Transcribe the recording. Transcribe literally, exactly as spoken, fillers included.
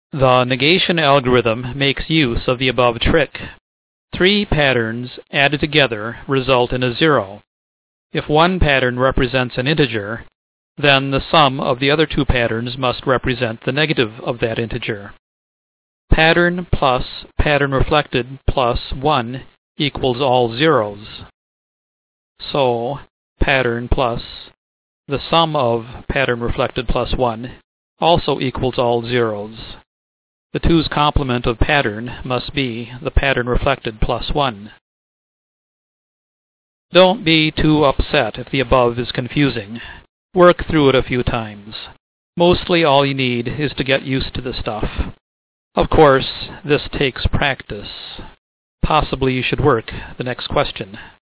The negation algorithm makes use of the above trick. Three patterns added together result in a zero. If one pattern represents an integer, then the sum of the other two patterns must represent the negative of that integer. Pattern plus pattern reflected plus one equals all zeros. So, pattern plus the sum of pattern reflected plus one also equals all zeros. The two's complement of pattern must be the pattern reflected plus one. Don't be too upset if the above is confusing. Work through it a few times. Mostly all you need is to get used to the stuff. Of course, this takes practice. Possibly you should work the next question.